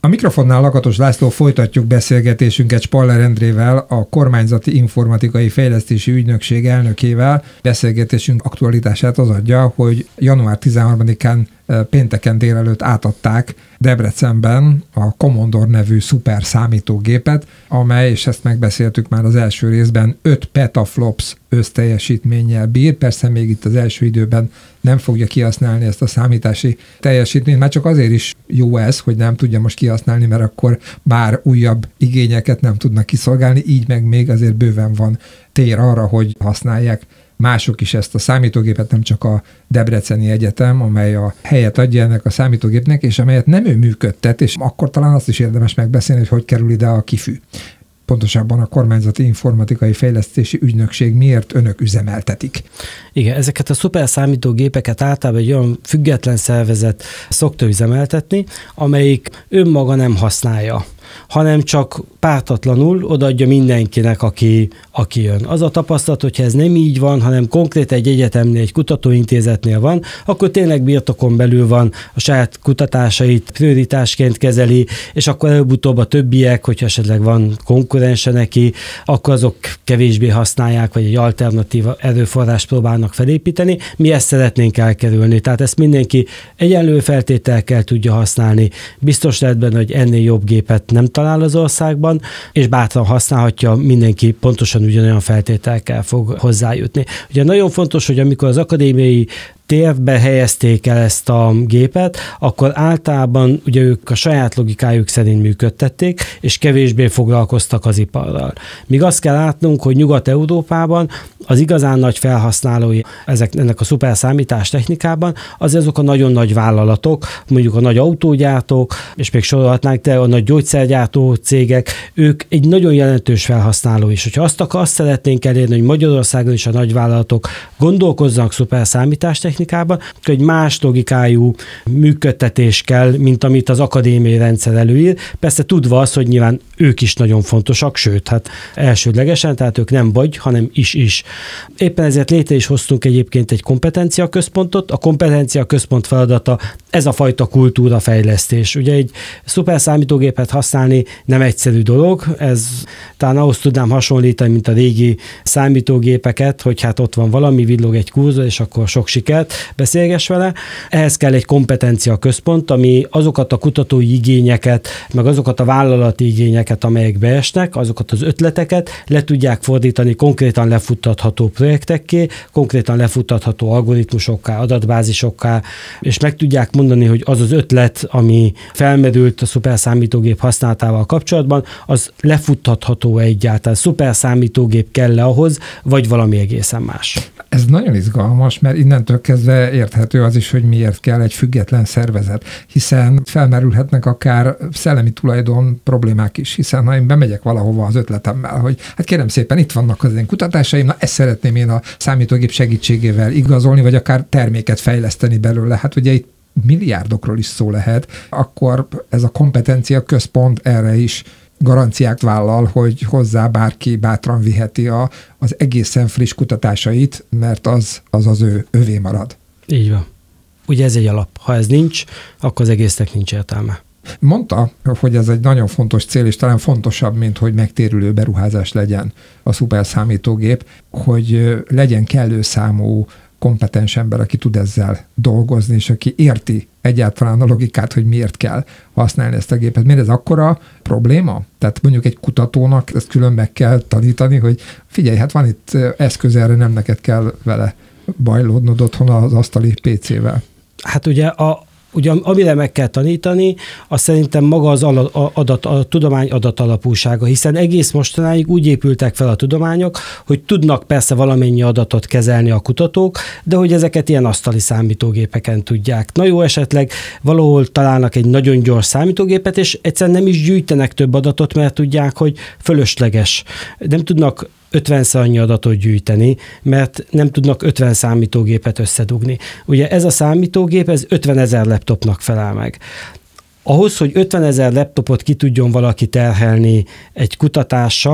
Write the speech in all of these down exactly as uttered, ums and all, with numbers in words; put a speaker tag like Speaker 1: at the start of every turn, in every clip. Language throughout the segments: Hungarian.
Speaker 1: A mikrofonnál Lakatos László, folytatjuk beszélgetésünket Spaller Endrével, a Kormányzati Informatikai Fejlesztési Ügynökség elnökével. Beszélgetésünk aktualitását az adja, hogy január tizenharmadikán pénteken délelőtt átadták Debrecenben a Commodore nevű szuper számítógépet, amely, és ezt megbeszéltük már az első részben, öt petaflops összteljesítménnyel bír. Persze még itt az első időben nem fogja kihasználni ezt a számítási teljesítményt, már csak azért is jó ez, hogy nem tudja most kihasználni, mert akkor bár újabb igényeket nem tudnak kiszolgálni, így meg még azért bőven van tér arra, hogy használják mások is ezt a számítógépet, nem csak a Debreceni Egyetem, amely a helyet adja ennek a számítógépnek, és amelyet nem ő működtet, és akkor talán azt is érdemes megbeszélni, hogy hogy kerül ide a kifű. Pontosabban a Kormányzati Informatikai Fejlesztési Ügynökség miért önök üzemeltetik?
Speaker 2: Igen, ezeket a szuper számítógépeket általában egy olyan független szervezet szokta üzemeltetni, amelyik önmaga nem használja, hanem csak pártatlanul odaadja mindenkinek, aki, aki jön. Az a tapasztalat, hogyha ez nem így van, hanem konkrét egy egyetemnél, egy kutatóintézetnél van, akkor tényleg birtokon belül van, a saját kutatásait prioritásként kezeli, és akkor előbb-utóbb a többiek, hogyha esetleg van konkurense neki, akkor azok kevésbé használják, vagy egy alternatív erőforrást próbálnak felépíteni. Mi ezt szeretnénk elkerülni. Tehát ezt mindenki egyenlő feltételekkel tudja használni. Biztos lehet benne, hogy ennél jobb gépet nem talál az országban, és bátran használhatja, mindenki pontosan ugyanolyan feltételekkel fog hozzájutni. Ugye nagyon fontos, hogy amikor az akadémiai térbe helyezték el ezt a gépet, akkor általában ugye ők a saját logikájuk szerint működtették, és kevésbé foglalkoztak az iparral. Míg azt kell látnunk, hogy Nyugat-Európában az igazán nagy felhasználói ezek, ennek a szuper számítás technikában, az azok a nagyon nagy vállalatok, mondjuk a nagy autógyártók, és még sorolhatnánk, de a nagy gyógyszergyártó cégek, ők egy nagyon jelentős felhasználó is. Hogyha azt, akar, azt szeretnénk elérni, hogy Magyarországon is a nagy vállalatok gondolkozzanak szuper számítás technikában, hogy más logikájú működtetés kell, mint amit az akadémiai rendszer előír. Persze tudva az, hogy nyilván ők is nagyon fontosak, sőt, hát elsődlegesen, tehát ők nem vagy, hanem is-is. Éppen ezért létre is hoztunk egyébként egy kompetenciaközpontot. A kompetenciaközpont feladata ez a fajta kultúrafejlesztés. Ugye egy szuper számítógépet használni nem egyszerű dolog, ez talán ahhoz tudnám hasonlítani, mint a régi számítógépeket, hogy hát ott van valami, villog egy kurzor, és akkor sok sikert, beszélgess vele. Ehhez kell egy kompetenciaközpont, ami azokat a kutatói igényeket, meg azokat a vállalati igényeket, amelyek beesnek, azokat az ötleteket le tudják fordítani konkrétan lefuttatható projektekké, konkrétan lefuttatható algoritmusokká, adatbázisokká, és meg tudják mondani, hogy az az ötlet, ami felmerült a szuperszámítógép használatával kapcsolatban, az lefuttatható egyáltalán. Szuperszámítógép kell-e ahhoz, vagy valami egészen más.
Speaker 1: Ez nagyon izgalmas, mert innentől kezdve érthető az is, hogy miért kell egy független szervezet, hiszen felmerülhetnek akár szellemi tulajdon problémák is, hiszen ha én bemegyek valahova az ötletemmel, hogy hát kérem szépen, itt vannak az én kutatásaim, na ezt szeretném én a számítógép segítségével igazolni, vagy akár terméket fejleszteni belőle. Hát ugye itt milliárdokról is szó lehet, akkor ez a kompetencia központ erre is garanciát vállal, hogy hozzá bárki bátran viheti a, az egészen friss kutatásait, mert az az, az ő, övé marad.
Speaker 2: Így van. Ugye ez egy alap. Ha ez nincs, akkor az egésznek nincs értelme.
Speaker 1: Mondta, hogy ez egy nagyon fontos cél, és talán fontosabb, mint hogy megtérülő beruházás legyen a szuperszámítógép, hogy legyen kellő számú kompetens ember, aki tud ezzel dolgozni, és aki érti egyáltalán a logikát, hogy miért kell használni ezt a gépet. Miért ez akkora probléma? Tehát mondjuk egy kutatónak ezt külön meg kell tanítani, hogy figyelj, hát van itt eszköz erre, nem neked kell vele bajlódnod otthon az asztali pé cével.
Speaker 2: Hát ugye a Ugye, amire meg kell tanítani, az szerintem maga az adat, a tudomány adatalapúsága, hiszen egész mostanáig úgy épültek fel a tudományok, hogy tudnak persze valamennyi adatot kezelni a kutatók, de hogy ezeket ilyen asztali számítógépeken tudják. Na jó, esetleg valahol találnak egy nagyon gyors számítógépet, és egyszerűen nem is gyűjtenek több adatot, mert tudják, hogy fölösleges. Nem tudnak ötvenszer annyi adatot gyűjteni, mert nem tudnak ötven számítógépet összedugni. Ugye ez a számítógép, ez ötvenezer laptopnak felel meg. Ahhoz, hogy ötvenezer laptopot ki tudjon valaki terhelni egy kutatással,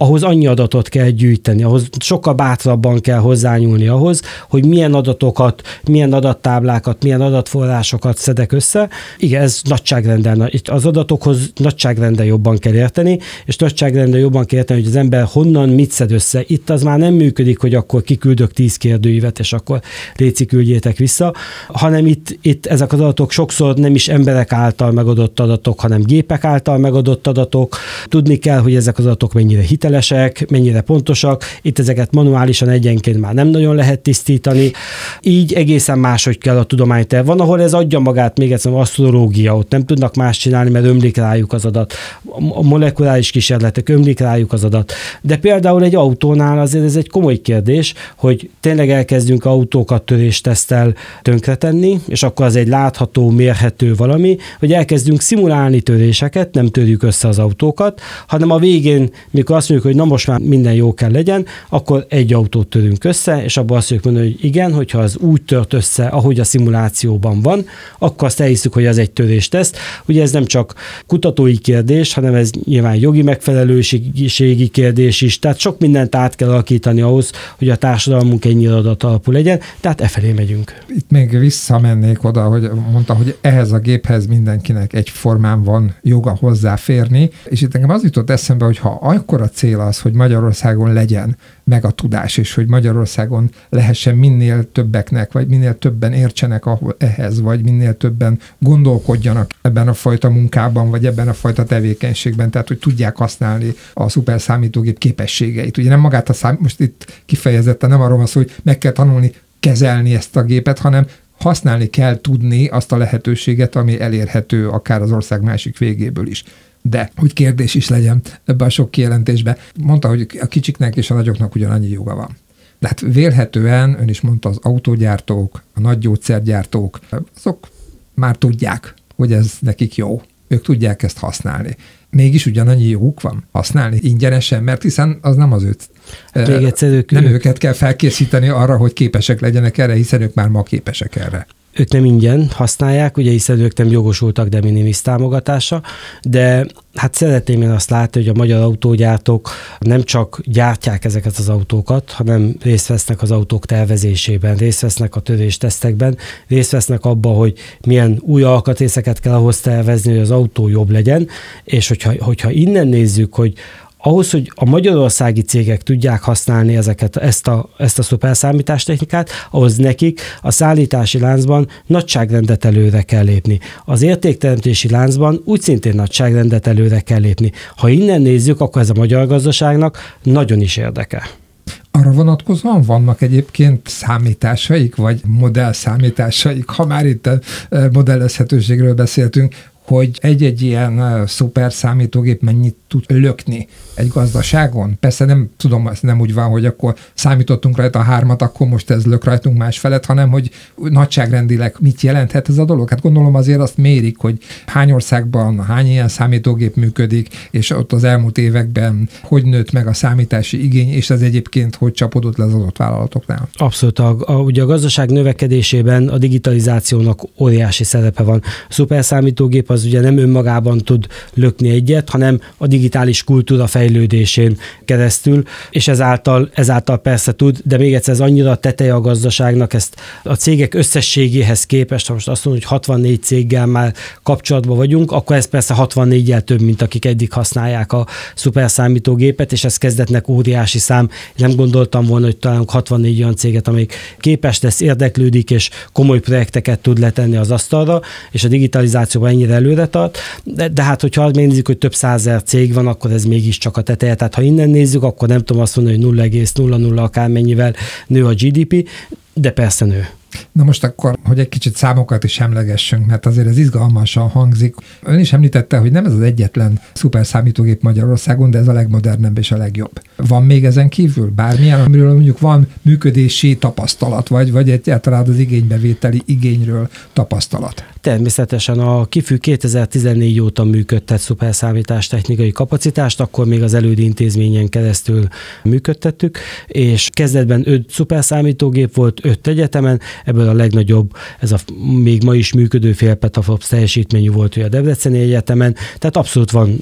Speaker 2: ahhoz annyi adatot kell gyűjteni, ahhoz sokkal bátrabban kell hozzányúlni ahhoz, hogy milyen adatokat, milyen adattáblákat, milyen adatforrásokat szedek össze. Igen, ez nagyságrenden, az adatokhoz nagyságrenden jobban kell érteni, és nagyságrenden jobban kell érteni, hogy az ember honnan mit szed össze. Itt az már nem működik, hogy akkor kiküldök tíz kérdőívet, és akkor léci küldjétek vissza, hanem itt, itt ezek az adatok sokszor nem is emberek által megadott adatok, hanem gépek által megadott adatok. Tudni kell, hogy ezek az adatok mennyire hitelesek, mennyire pontosak. Itt ezeket manuálisan egyenként már nem nagyon lehet tisztítani. Így egészen máshogy kell a tudományt el. Van, ahol ez adja magát, még egyszer asztrológia, ott nem tudnak más csinálni, mert ömlik rájuk az adat. A molekuláris kísérletek, ömlik rájuk az adat. De például egy autónál azért ez egy komoly kérdés, hogy tényleg elkezdünk autókat törésteszttel tönkretenni, és akkor az egy látható, mérhető valami, hogy elkezdünk szimulálni töréseket, nem törjük össze az autókat, hanem a végén, mikor azt mondjuk, hogy na most már minden jó kell legyen, akkor egy autót törünk össze, és abban azt mondjuk mondani, hogy igen, hogyha az úgy tört össze, ahogy a szimulációban van, akkor azt elhiszük, hogy az egy törésteszt. Ugye ez nem csak kutatói kérdés, hanem ez nyilván jogi megfelelőségi kérdés is, tehát sok mindent át kell alakítani ahhoz, hogy a társadalmunk ennyire adatalapú legyen, tehát e felé megyünk.
Speaker 1: Itt még visszamennék oda, hogy mondta, hogy ehhez a géphez mindenkinek egyformán van joga hozzáférni, és itt engem az jutott eszembe, hogy ha akkor a cél az, hogy Magyarországon legyen meg a tudás, és hogy Magyarországon lehessen minél többeknek, vagy minél többen értsenek ehhez, vagy minél többen gondolkodjanak ebben a fajta munkában, vagy ebben a fajta tevékenységben, tehát hogy tudják használni a szuperszámítógép képességeit. Ugye nem magát a szám, most itt kifejezetten nem arról van szó, hogy meg kell tanulni kezelni ezt a gépet, hanem használni kell tudni azt a lehetőséget, ami elérhető akár az ország másik végéből is. De hogy kérdés is legyen ebben a sok kijelentésben. Mondta, hogy a kicsiknek és a nagyoknak ugyanannyi joga van. De hát vélhetően, ön is mondta, az autógyártók, a nagy gyógyszergyártók, azok már tudják, hogy ez nekik jó. Ők tudják ezt használni. Mégis ugyanannyi joguk van használni ingyenesen, mert hiszen az nem az őt.
Speaker 2: Még egyszer ők,
Speaker 1: nem
Speaker 2: ők...
Speaker 1: őket kell felkészíteni arra, hogy képesek legyenek erre, hiszen ők már ma képesek erre.
Speaker 2: Ők nem ingyen használják, ugye hiszen ők nem jogosultak de minimis támogatása, de hát szeretném én azt látni, hogy a magyar autógyártók nem csak gyártják ezeket az autókat, hanem részt vesznek az autók tervezésében, részt vesznek a töréstesztekben, részt vesznek abban, hogy milyen új alkatrészeket kell ahhoz tervezni, hogy az autó jobb legyen, és hogyha, hogyha innen nézzük, hogy ahhoz, hogy a magyarországi cégek tudják használni ezeket, ezt a, ezt a szuperszámítástechnikát, ahhoz nekik a szállítási láncban nagyságrendet előre kell lépni. Az értékteremtési láncban úgy szintén nagyságrendet előre kell lépni. Ha innen nézzük, akkor ez a magyar gazdaságnak nagyon is érdeke.
Speaker 1: Arra vonatkozóan vannak egyébként számításaik, vagy modellszámításaik, ha már itt a modellezhetőségről beszéltünk, hogy egy-egy ilyen szuper számítógép mennyit tud lökni egy gazdaságon. Persze nem tudom, ez nem úgy van, hogy akkor számítottunk rajta a hármat, akkor most ez lök rajtunk más felett, hanem hogy nagyságrendileg mit jelenthet ez a dolog. Hát gondolom azért azt mérik, hogy hány országban hány ilyen számítógép működik, és ott az elmúlt években hogy nőtt meg a számítási igény, és ez egyébként hogy csapódott le az adott vállalatoknál.
Speaker 2: Abszolút. A, a, ugye a gazdaság növekedésében a digitalizációnak óriási szerepe van. A szuperszámítógép az ugye nem önmagában tud lökni egyet, hanem a digitális kultúra fejlődésén keresztül, és ezáltal, ezáltal persze tud, de még egyszer ez annyira teteje a gazdaságnak, ezt a cégek összességéhez képest, ha most azt mondom, hogy hatvannégy céggel már kapcsolatban vagyunk, akkor ez persze hatvannégyel több, mint akik eddig használják a szuperszámítógépet, és ez kezdetnek óriási szám. Nem gondoltam volna, hogy találunk hatvannégy olyan céget, amelyik képes lesz, érdeklődik, és komoly projekteket tud letenni az asztalra, és a digitalizációban ennyire előre tart, de, de hát, hogyha azt nézzük, hogy több százezer cég van, akkor ez mégiscsak a teteje. Tehát ha innen nézzük, akkor nem tudom azt mondani, hogy nulla egész nulla nulla akármennyivel nő a gé dé pé, de persze nő.
Speaker 1: Na most akkor, hogy egy kicsit számokat is emlegessünk, mert azért ez izgalmasan hangzik. Ön is említette, hogy nem ez az egyetlen szuperszámítógép Magyarországon, de ez a legmodernebb és a legjobb. Van még ezen kívül bármilyen, amiről mondjuk van működési tapasztalat, vagy, vagy egyáltalán az igénybevételi igényről tapasztalat?
Speaker 2: Természetesen a KIFÜ kétezer-tizennégy óta működtet szuperszámítástechnikai kapacitást, akkor még az elődő intézményen keresztül működtettük, és kezdetben öt szuperszámítógép volt, öt egyetemen, ebből a legnagyobb, ez a még ma is működő fél petaflops teljesítményű volt, hogy a Debreceni Egyetemen, tehát abszolút van, van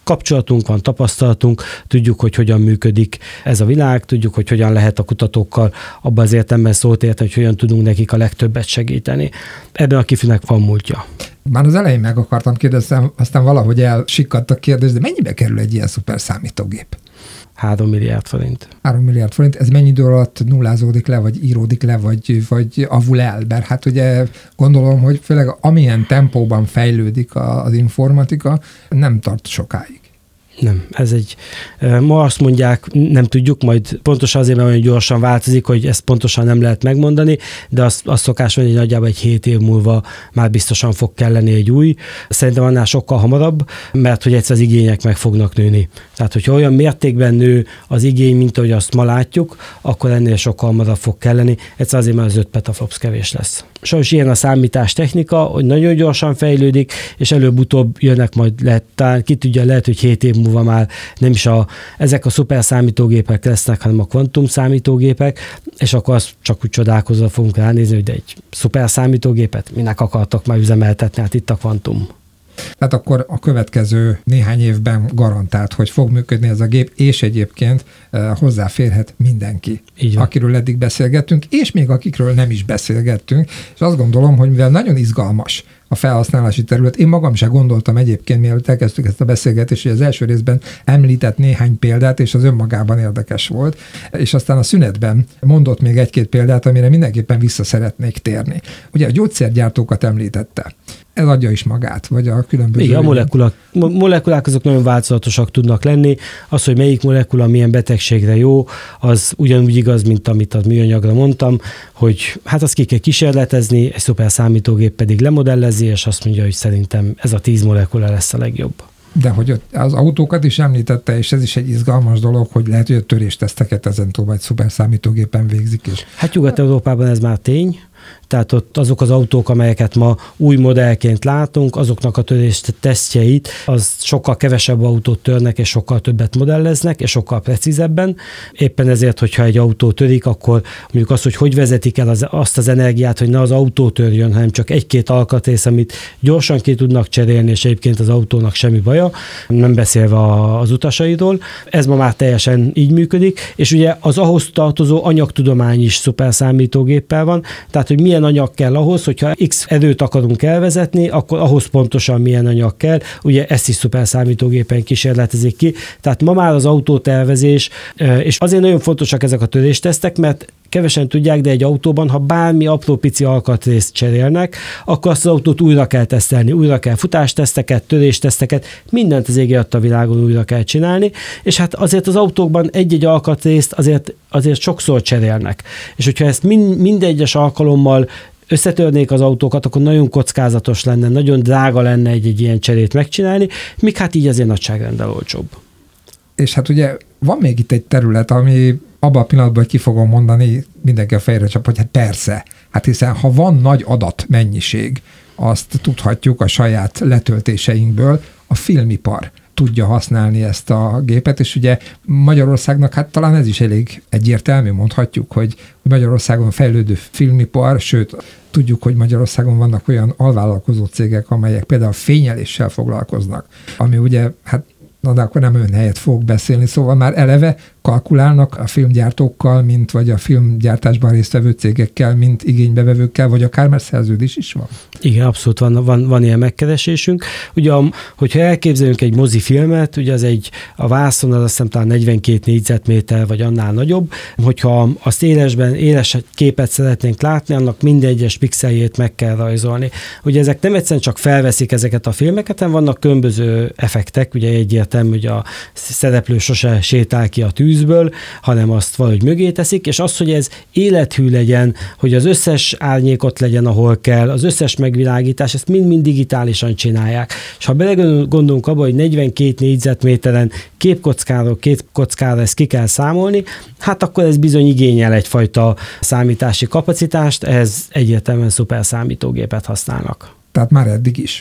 Speaker 2: kapcsolatunk van, tapasztalatunk, tudjuk, hogy hogyan működik ez a világ, tudjuk, hogy hogyan lehet a kutatókkal abban az értelemben szót érteni, hogy hogyan tudunk nekik a legtöbbet segíteni. Ebben a kifűnek van múltja.
Speaker 1: Már az elején meg akartam kérdezni, aztán valahogy elsikkadt a kérdés, de mennyibe kerül egy ilyen szuper számítógép?
Speaker 2: Három milliárd forint.
Speaker 1: Három milliárd forint, ez mennyi idő alatt nullázódik le, vagy íródik le, vagy, vagy avul el? Mert hát ugye gondolom, hogy főleg amilyen tempóban fejlődik az informatika, nem tart sokáig.
Speaker 2: Nem, ez egy, ma azt mondják, nem tudjuk, majd pontosan azért, mert olyan gyorsan változik, hogy ezt pontosan nem lehet megmondani, de azt, azt szokás mondani, hogy nagyjából egy hét év múlva már biztosan fog kelleni egy új. Szerintem annál sokkal hamarabb, mert hogy egyszer az igények meg fognak nőni. Tehát, hogyha olyan mértékben nő az igény, mint ahogy azt ma látjuk, akkor ennél sokkal hamarabb fog kelleni. Egyszer azért, mert az öt petaflops kevés lesz. Sajnos ilyen a számítástechnika, hogy nagyon gyorsan fejlődik, és előbb-utóbb jönnek majd, lehet, talán ki tudja, lehet, hogy hét év múlva már nem is a, ezek a szuper számítógépek lesznek, hanem a kvantum számítógépek, és akkor azt csak úgy csodálkozva fogunk ránézni, hogy de egy szuper számítógépet minek akartok már üzemeltetni, hát itt a kvantum.
Speaker 1: Tehát akkor a következő néhány évben garantált, hogy fog működni ez a gép, és egyébként uh, hozzáférhet mindenki, akiről eddig beszélgettünk, és még akikről nem is beszélgettünk, és azt gondolom, hogy mivel nagyon izgalmas a felhasználási terület, én magam sem gondoltam egyébként, mielőtt elkezdtük ezt a beszélgetést, hogy az első részben említett néhány példát, és az önmagában érdekes volt, és aztán a szünetben mondott még egy-két példát, amire mindenképpen vissza szeretnék térni. Ugye a gyógyszergyártókat említette. Ez adja is magát, vagy a különböző...
Speaker 2: Igen, a molekulák, molekulák azok nagyon változatosak tudnak lenni. Az, hogy melyik molekula milyen betegségre jó, az ugyanúgy igaz, mint amit a műanyagra mondtam, hogy hát azt ki kell kísérletezni, egy szuper számítógép pedig lemodellezi, és azt mondja, hogy szerintem ez a tíz molekula lesz a legjobb. De hogy az autókat is említette, és ez is egy izgalmas dolog, hogy lehet, hogy a törésteszteket ezentúl egy szuper számítógépen végzik is. Hát Nyugat-Európában ez már tény. Tehát ott azok az autók, amelyeket ma új modellként látunk, azoknak a törés tesztjeit, az sokkal kevesebb autót törnek, és sokkal többet modelleznek, és sokkal precízebben. Éppen ezért, hogyha egy autó törik, akkor mondjuk azt, hogy hogy vezetik el az, azt az energiát, hogy ne az autó törjön, hanem csak egy-két alkatrész, amit gyorsan ki tudnak cserélni, és egyébként az autónak semmi baja, nem beszélve az utasairól. Ez ma már teljesen így működik, és ugye az ahhoz tartozó anyagtudomány is szuper számítógéppel van, tehát hogy milyen anyag kell ahhoz, hogyha X erőt akarunk elvezetni, akkor ahhoz pontosan milyen anyag kell. Ugye ezt is szuper számítógépen kísérletezik ki. Tehát ma már az autótervezés, és azért nagyon fontosak ezek a töréstesztek, mert kevesen tudják, de egy autóban, ha bármi apró pici alkatrészt cserélnek, akkor azt az autót újra kell tesztelni, újra kell futásteszteket, törésteszteket, mindent az ég a világon újra kell csinálni, és hát azért az autókban egy-egy alkatrészt azért, azért sokszor cserélnek. És hogyha ezt mind, mindegyes alkalommal összetörnék az autókat, akkor nagyon kockázatos lenne, nagyon drága lenne egy-egy ilyen cserét megcsinálni, míg hát így azért nagyságrendel olcsóbb. És hát ugye van még itt egy terület, ami abban a pillanatban, hogy ki fogom mondani, mindenki a fejre csap, hogy hát persze, hát hiszen ha van nagy adatmennyiség, azt tudhatjuk a saját letöltéseinkből, a filmipar tudja használni ezt a gépet, és ugye Magyarországnak hát talán ez is elég egyértelmű, mondhatjuk, hogy Magyarországon fejlődő filmipar, sőt, tudjuk, hogy Magyarországon vannak olyan alvállalkozó cégek, amelyek például fényeléssel foglalkoznak, ami ugye, hát na de akkor nem ön helyet fogok beszélni, szóval már eleve kalkulálnak a filmgyártókkal, mint vagy a filmgyártásban résztvevő cégekkel, mint igénybevevőkkel, vagy akár már szerződés is van? Igen, abszolút van, van, van ilyen megkeresésünk. Ugye, hogyha elképzelünk egy mozifilmet, ugye az egy, a vászon az azt hiszem talán negyvenkét négyzetméter, vagy annál nagyobb, hogyha azt élesben, éles képet szeretnénk látni, annak minden egyes pixeljét meg kell rajzolni. Ugye ezek nem egyszerűen csak felveszik ezeket a filmeket, hanem vannak különböző effektek, ugye egyértelmű, hogy a szereplő sose sétál ki a tűzből, hanem azt valahogy mögé teszik, és az, hogy ez élethű legyen, hogy az összes árnyékot legyen, ahol kell, az összes megvilágítás, ezt mind-mind digitálisan csinálják. És ha belegondolunk abba, hogy negyvenkét négyzetméteren képkockáról képkockára ezt ki kell számolni, hát akkor ez bizony igényel egyfajta számítási kapacitást, ehhez egyértelműen szuper számítógépet használnak. Tehát már eddig is.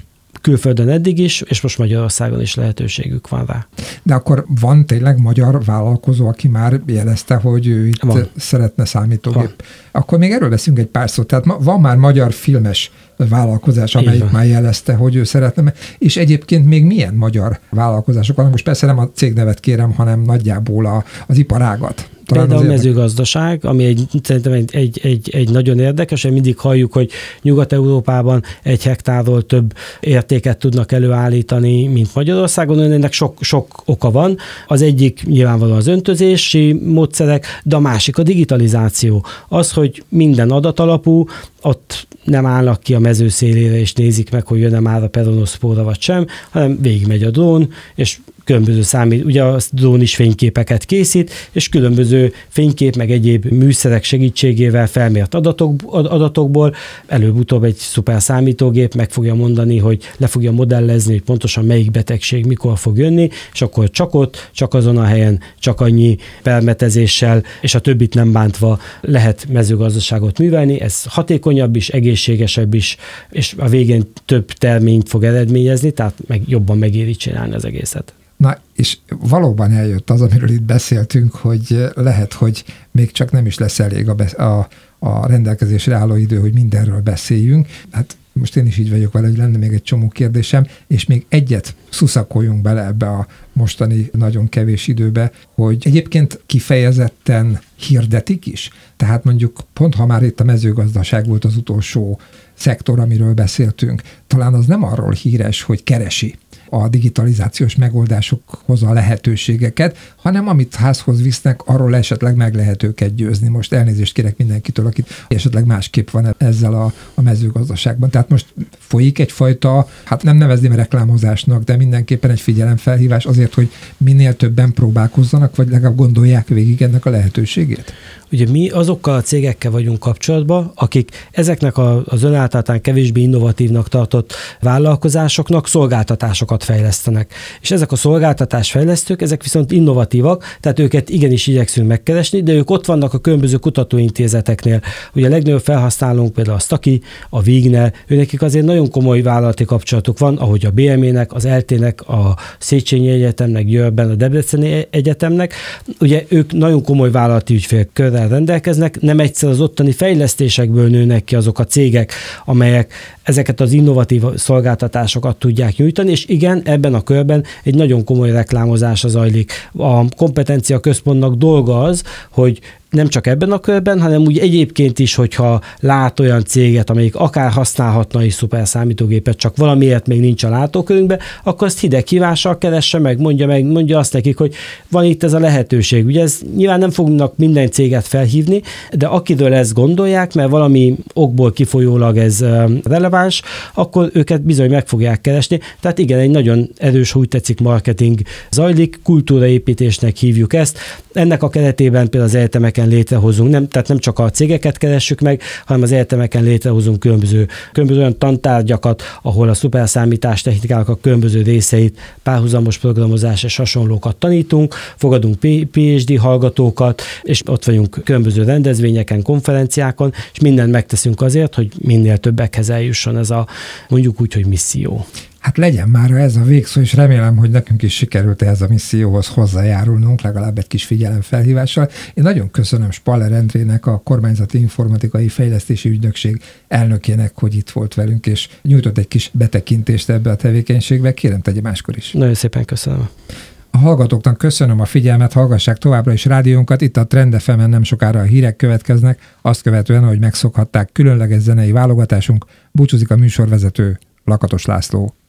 Speaker 2: külföldön eddig is, és most Magyarországon is lehetőségük van rá.
Speaker 1: De akkor van tényleg magyar vállalkozó, aki már jelezte, hogy ő itt van. Szeretne számítógép. Van. Akkor még erről beszélünk egy pár szót. Tehát van már magyar filmes vállalkozás, amelyik már jelezte, hogy ő szeretne. És egyébként még milyen magyar vállalkozások vannak? Most persze nem a cégnevet kérem, hanem nagyjából a, az iparágat.
Speaker 2: Talán például a mezőgazdaság, ami egy, szerintem egy, egy, egy, egy nagyon érdekes, hogy mindig halljuk, hogy Nyugat-Európában egy hektárról több értéket tudnak előállítani, mint Magyarországon, ennek sok, sok oka van. Az egyik nyilvánvalóan az öntözési módszerek, de a másik a digitalizáció. Az, hogy minden adatalapú, ott nem állnak ki a mező szélére, és nézik meg, hogy jön-e már a peronoszpóra vagy sem, hanem végigmegy a drón, és különböző számít, ugye a drón is fényképeket készít, és különböző fénykép meg egyéb műszerek segítségével felmért adatok, adatokból előbb-utóbb egy szuper számítógép meg fogja mondani, hogy le fogja modellezni, hogy pontosan melyik betegség mikor fog jönni, és akkor csak ott, csak azon a helyen, csak annyi permetezéssel, és a többit nem bántva lehet mezőgazdaságot művelni. Ez hatékonyabb is, egészségesebb is, és a végén több terményt fog eredményezni, tehát meg jobban megéri csinálni az egészet.
Speaker 1: Na, és valóban eljött az, amiről itt beszéltünk, hogy lehet, hogy még csak nem is lesz elég a, a, a rendelkezésre álló idő, hogy mindenről beszéljünk. Hát most én is így vagyok vele, hogy lenne még egy csomó kérdésem, és még egyet szuszakoljunk bele ebbe a mostani nagyon kevés időbe, hogy egyébként kifejezetten hirdetik is. Tehát mondjuk pont, ha már itt a mezőgazdaság volt az utolsó szektor, amiről beszéltünk, talán az nem arról híres, hogy keresi a digitalizációs megoldásokhoz a lehetőségeket, hanem amit házhoz visznek, arról esetleg meg lehet őket győzni. Most elnézést kérek mindenkitől, akit esetleg másképp van ezzel a, a mezőgazdaságban. Tehát most folyik egyfajta, hát nem nevezném reklámozásnak, de mindenképpen egy figyelemfelhívás azért, hogy minél többen próbálkozzanak, vagy legalább gondolják végig ennek a lehetőségét.
Speaker 2: Ugye mi azokkal a cégekkel vagyunk kapcsolatban, akik ezeknek az önáltalán kevésbé innovatívnak tartott vállalkozásoknak szolgáltatásokat fejlesztenek. És ezek a szolgáltatásfejlesztők, ezek viszont innovatívak, tehát őket igenis igyekszünk megkeresni, de ők ott vannak a különböző kutatóintézeteknél. Ugye a legnagyobb felhasználónk például a Staki, a Vigne, őnekik azért nagyon komoly vállalati kapcsolatuk van, ahogy a bé em é-nek, az el té-nek, a Széchenyi Egyetemnek, Győrben, a Debreceni Egyetemnek. Ugye ők nagyon komoly vállalati ügyfélkörrel rendelkeznek, nem egyszer az ottani fejlesztésekből nőnek ki azok a cégek, amelyek ezeket az innovatív szolgáltatásokat tudják nyújtani, és igen, ebben a körben egy nagyon komoly reklámozás zajlik. A kompetencia központnak dolga az, hogy nem csak ebben a körben, hanem úgy egyébként is, hogyha lát olyan céget, amelyik akár használhatna is szuper számítógépet, csak valamiért még nincs a látókörünkben, akkor azt hideg hívással keresse meg, mondja meg, mondja azt nekik, hogy van itt ez a lehetőség. Ugye ez nyilván nem fognak minden céget felhívni, de akiről ezt gondolják, mert valami okból kifolyólag ez releváns, akkor őket bizony meg fogják keresni. Tehát igen, egy nagyon erős, úgy tetszik, marketing zajlik, kultúraépítésnek hívjuk ezt. Ennek a keretében például az egyetemeken létrehozunk, nem, tehát nem csak a cégeket keressük meg, hanem az egyetemeken létrehozunk különböző, különböző olyan tantárgyakat, ahol a szuperszámítás technikának a különböző részeit, párhuzamos programozás és hasonlókat tanítunk, fogadunk pé há dé hallgatókat, és ott vagyunk különböző rendezvényeken, konferenciákon, és mindent megteszünk azért, hogy minél többekhez eljusson ez a, mondjuk úgy, hogy misszió.
Speaker 1: Hát legyen már ez a végszó, és remélem, hogy nekünk is sikerült ehhez a misszióhoz hozzájárulnunk, legalább egy kis figyelemfelhívással. Én nagyon köszönöm Spaller Endrének, a Kormányzati Informatikai Fejlesztési Ügynökség elnökének, hogy itt volt velünk, és nyújtott egy kis betekintést ebbe a tevékenységbe. Kérem, tegye máskor is.
Speaker 2: Nagyon szépen köszönöm.
Speaker 1: A hallgatóknak köszönöm a figyelmet, hallgassák továbbra is rádiónkat, itt a Trend ef emen nem sokára a hírek következnek, azt követően, ahogy megszokhatták, különleges zenei válogatásunk, búcsúzik a műsorvezető, Lakatos László.